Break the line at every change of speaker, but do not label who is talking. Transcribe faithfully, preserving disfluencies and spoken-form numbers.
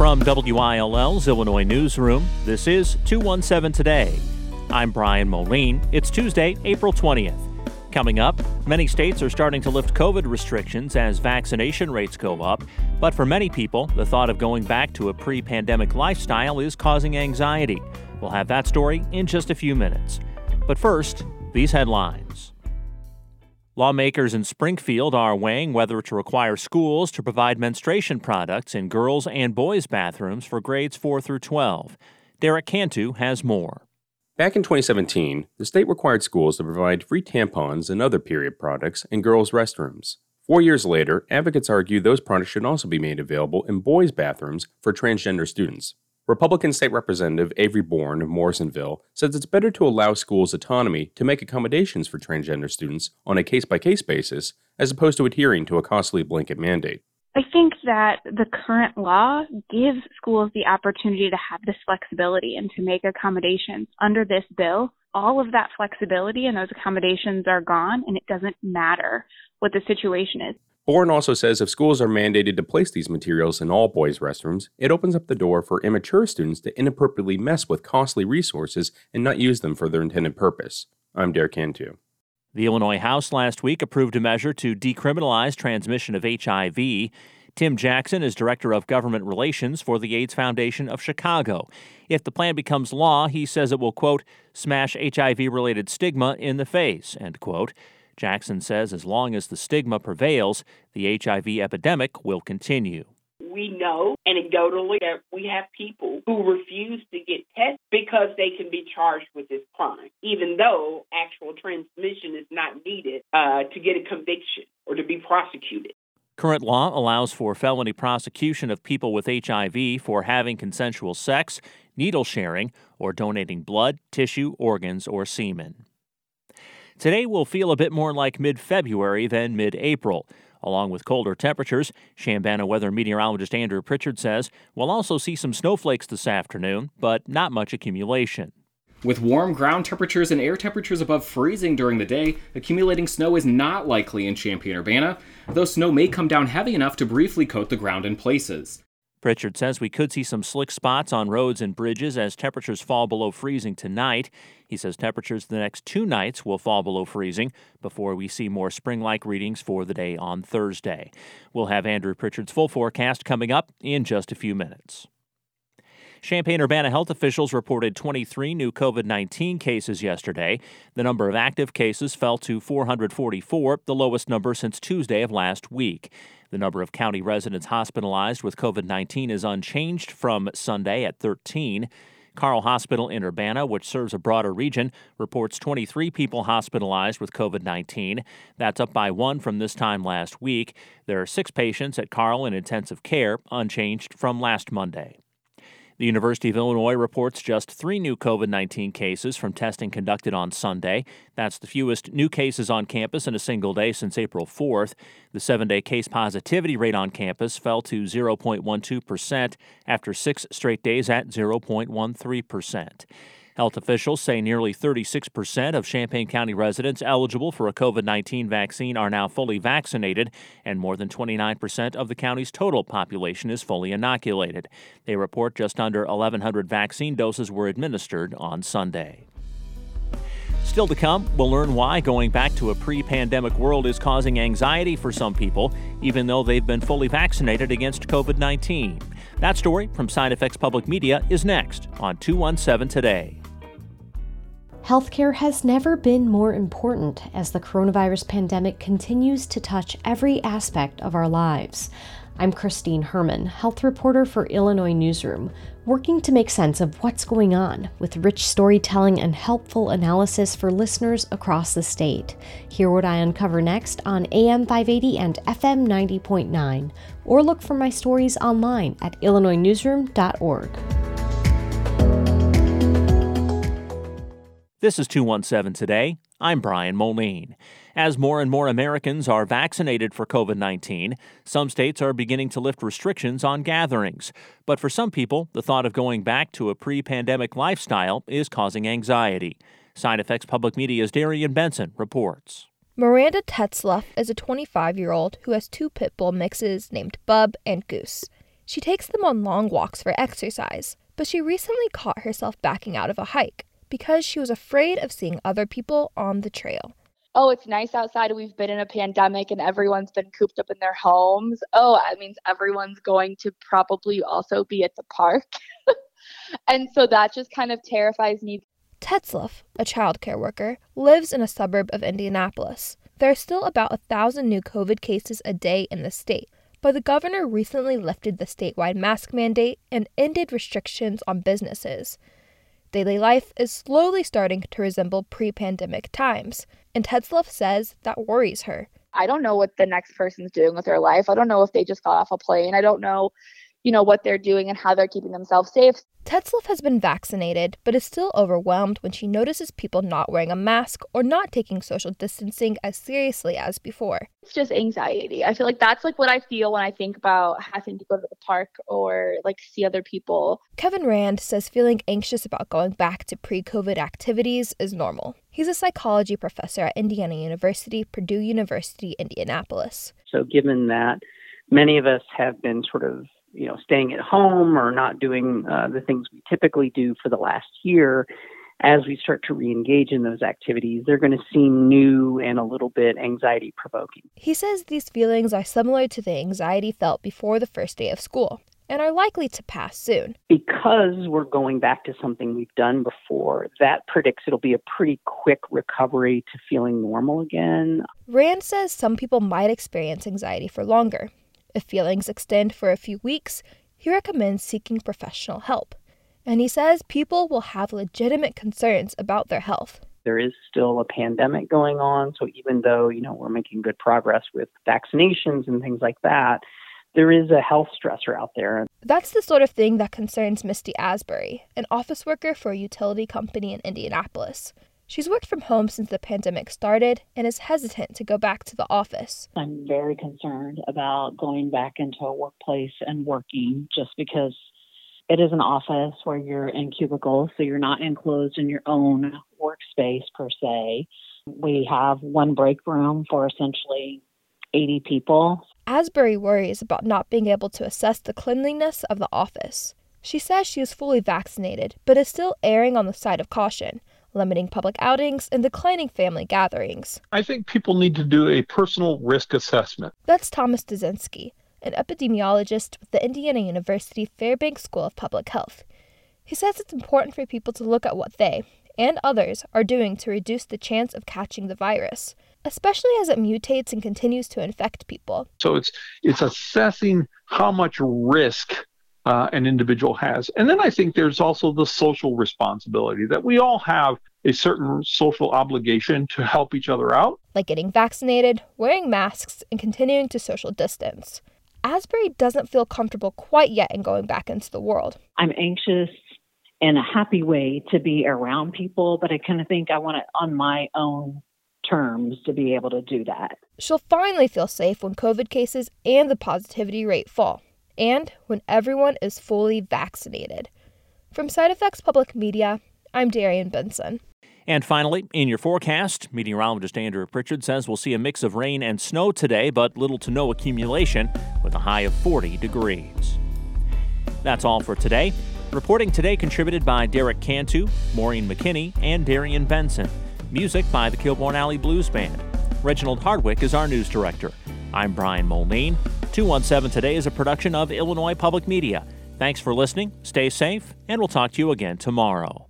From W I L L's Illinois Newsroom, this is two one seven Today. I'm Brian Moline. It's Tuesday, April twentieth. Coming up, many states are starting to lift COVID restrictions as vaccination rates go up. But for many people, the thought of going back to a pre-pandemic lifestyle is causing anxiety. We'll have that story in just a few minutes. But first, these headlines. Lawmakers in Springfield are weighing whether to require schools to provide menstruation products in girls' and boys' bathrooms for grades four through twelve. Derek Cantu has more.
Back in twenty seventeen, the state required schools to provide free tampons and other period products in girls' restrooms. Four years later, advocates argue those products should also be made available in boys' bathrooms for transgender students. Republican State Representative Avery Bourne of Morrisonville says it's better to allow schools autonomy to make accommodations for transgender students on a case-by-case basis, as opposed to adhering to a costly blanket mandate.
I think that the current law gives schools the opportunity to have this flexibility and to make accommodations. Under this bill, all of that flexibility and those accommodations are gone, and it doesn't matter what the situation is.
Bourne also says if schools are mandated to place these materials in all boys' restrooms, it opens up the door for immature students to inappropriately mess with costly resources and not use them for their intended purpose. I'm Derek Cantu.
The Illinois House last week approved a measure to decriminalize transmission of H I V. Tim Jackson is Director of Government Relations for the AIDS Foundation of Chicago. If the plan becomes law, he says it will, quote, smash H I V-related stigma in the face, end quote. Jackson says as long as the stigma prevails, the H I V epidemic will continue.
We know anecdotally that we have people who refuse to get tested because they can be charged with this crime, even though actual transmission is not needed uh, to get a conviction or to be prosecuted.
Current law allows for felony prosecution of people with H I V for having consensual sex, needle sharing, or donating blood, tissue, organs, or semen. Today will feel a bit more like mid-February than mid-April. Along with colder temperatures, Chambana weather meteorologist Andrew Pritchard says we'll also see some snowflakes this afternoon, but not much accumulation.
With warm ground temperatures and air temperatures above freezing during the day, accumulating snow is not likely in Champaign-Urbana, though snow may come down heavy enough to briefly coat the ground in places.
Pritchard says we could see some slick spots on roads and bridges as temperatures fall below freezing tonight. He says temperatures the next two nights will fall below freezing before we see more spring-like readings for the day on Thursday. We'll have Andrew Pritchard's full forecast coming up in just a few minutes. Champaign-Urbana health officials reported twenty-three new COVID nineteen cases yesterday. The number of active cases fell to four hundred forty-four, the lowest number since Tuesday of last week. The number of county residents hospitalized with COVID nineteen is unchanged from Sunday at thirteen. Carle Hospital in Urbana, which serves a broader region, reports twenty-three people hospitalized with COVID nineteen. That's up by one from this time last week. There are six patients at Carle in intensive care, unchanged from last Monday. The University of Illinois reports just three new COVID nineteen cases from testing conducted on Sunday. That's the fewest new cases on campus in a single day since April fourth. The seven-day case positivity rate on campus fell to zero point one two percent after six straight days at zero point one three percent. Health officials say nearly thirty-six percent of Champaign County residents eligible for a COVID nineteen vaccine are now fully vaccinated, and more than twenty-nine percent of the county's total population is fully inoculated. They report just under eleven hundred vaccine doses were administered on Sunday. Still to come, we'll learn why going back to a pre-pandemic world is causing anxiety for some people, even though they've been fully vaccinated against COVID nineteen. That story from SideFX Public Media is next on two one seven Today.
Healthcare has never been more important as the coronavirus pandemic continues to touch every aspect of our lives. I'm Christine Herman, health reporter for Illinois Newsroom, working to make sense of what's going on with rich storytelling and helpful analysis for listeners across the state. Hear what I uncover next on A M five eighty and F M ninety point nine, or look for my stories online at illinois newsroom dot org.
This is two one seven Today. I'm Brian Moline. As more and more Americans are vaccinated for COVID nineteen, some states are beginning to lift restrictions on gatherings. But for some people, the thought of going back to a pre-pandemic lifestyle is causing anxiety. SideFX Public Media's Darian Benson reports.
Miranda Tetzlaff is a twenty-five-year-old who has two pit bull mixes named Bub and Goose. She takes them on long walks for exercise, but she recently caught herself backing out of a hike because she was afraid of seeing other people on the trail.
Oh, it's nice outside. We've been in a pandemic and everyone's been cooped up in their homes. Oh, that means everyone's going to probably also be at the park. And so that just kind of terrifies me.
Tetzlaff, a childcare worker, lives in a suburb of Indianapolis. There are still about a thousand new COVID cases a day in the state, but the governor recently lifted the statewide mask mandate and ended restrictions on businesses. Daily life is slowly starting to resemble pre-pandemic times, and Tetzlaff says that worries her.
I don't know what the next person's doing with their life. I don't know if they just got off a plane. I don't know, you know, what they're doing and how they're keeping themselves safe.
Tetzlaff has been vaccinated, but is still overwhelmed when she notices people not wearing a mask or not taking social distancing as seriously as before.
It's just anxiety. I feel like that's like what I feel when I think about having to go to the park or like see other people.
Kevin Rand says feeling anxious about going back to pre-COVID activities is normal. He's a psychology professor at Indiana University, Purdue University, Indianapolis.
So given that many of us have been sort of you know, staying at home or not doing uh, the things we typically do for the last year, as we start to re-engage in those activities, they're going to seem new and a little bit anxiety-provoking.
He says these feelings are similar to the anxiety felt before the first day of school and are likely to pass soon.
Because we're going back to something we've done before, that predicts it'll be a pretty quick recovery to feeling normal again.
Rand says some people might experience anxiety for longer. If feelings extend for a few weeks, he recommends seeking professional help. And he says people will have legitimate concerns about their health.
There is still a pandemic going on, so even though, you know, we're making good progress with vaccinations and things like that, there is a health stressor out there.
That's the sort of thing that concerns Misty Asbury, an office worker for a utility company in Indianapolis. She's worked from home since the pandemic started and is hesitant to go back to the office.
I'm very concerned about going back into a workplace and working just because it is an office where you're in cubicles, so you're not enclosed in your own workspace per se. We have one break room for essentially eighty people.
Asbury worries about not being able to assess the cleanliness of the office. She says she is fully vaccinated, but is still erring on the side of caution, limiting public outings and declining family gatherings.
I think people need to do a personal risk assessment.
That's Thomas Dzinski, an epidemiologist with the Indiana University Fairbanks School of Public Health. He says it's important for people to look at what they, and others, are doing to reduce the chance of catching the virus, especially as it mutates and continues to infect people.
So it's it's assessing how much risk Uh, an individual has. And then I think there's also the social responsibility that we all have a certain social obligation to help each other out.
Like getting vaccinated, wearing masks, and continuing to social distance. Asbury doesn't feel comfortable quite yet in going back into the world.
I'm anxious in a happy way to be around people, but I kind of think I want it on my own terms to be able to do that.
She'll finally feel safe when COVID cases and the positivity rate fall, and when everyone is fully vaccinated. From Side Effects Public Media, I'm Darian Benson.
And finally, in your forecast, meteorologist Andrew Pritchard says we'll see a mix of rain and snow today, but little to no accumulation, with a high of forty degrees. That's all for today. Reporting today contributed by Derek Cantu, Maureen McKinney, and Darian Benson. Music by the Kilbourne Alley Blues Band. Reginald Hardwick is our news director. I'm Brian Mulneen. two one seven Today is a production of Illinois Public Media. Thanks for listening, stay safe, and we'll talk to you again tomorrow.